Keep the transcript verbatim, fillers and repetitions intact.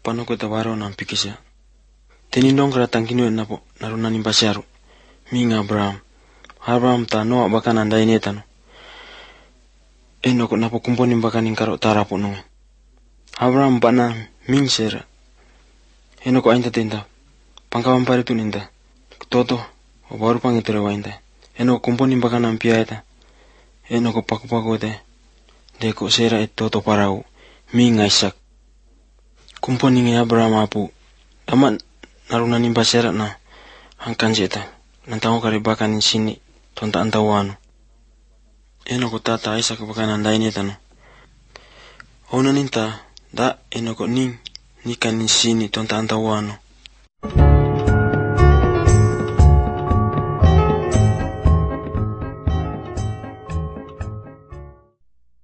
panoko tawaro na pikisya. Tinindong keratang kinu napo naruna nimbasyaru. Minga Abraham. Abraham ta Noa bakan andai netano. Enoko napo kumponi bakaning karo tarapo nunga. Abraham bana mingsera. Enoko ainta tenta. Pangkawan paritu ninta. Toto baru pangitere wainta. Enoko kumponi bakan ampia eta. Enoko paku-paku ete. Deko sera et toto parau. Minga Isak. Kumponi nge Abraham apu. Daman naruna nimbasyarat na. Angkan jeta. Nantango kari bakanin sini. Tonta antawano. Enoko tata Isak bakan andai netano. Ona ninta. Da enoko ning. Nikan sini tonta antawano.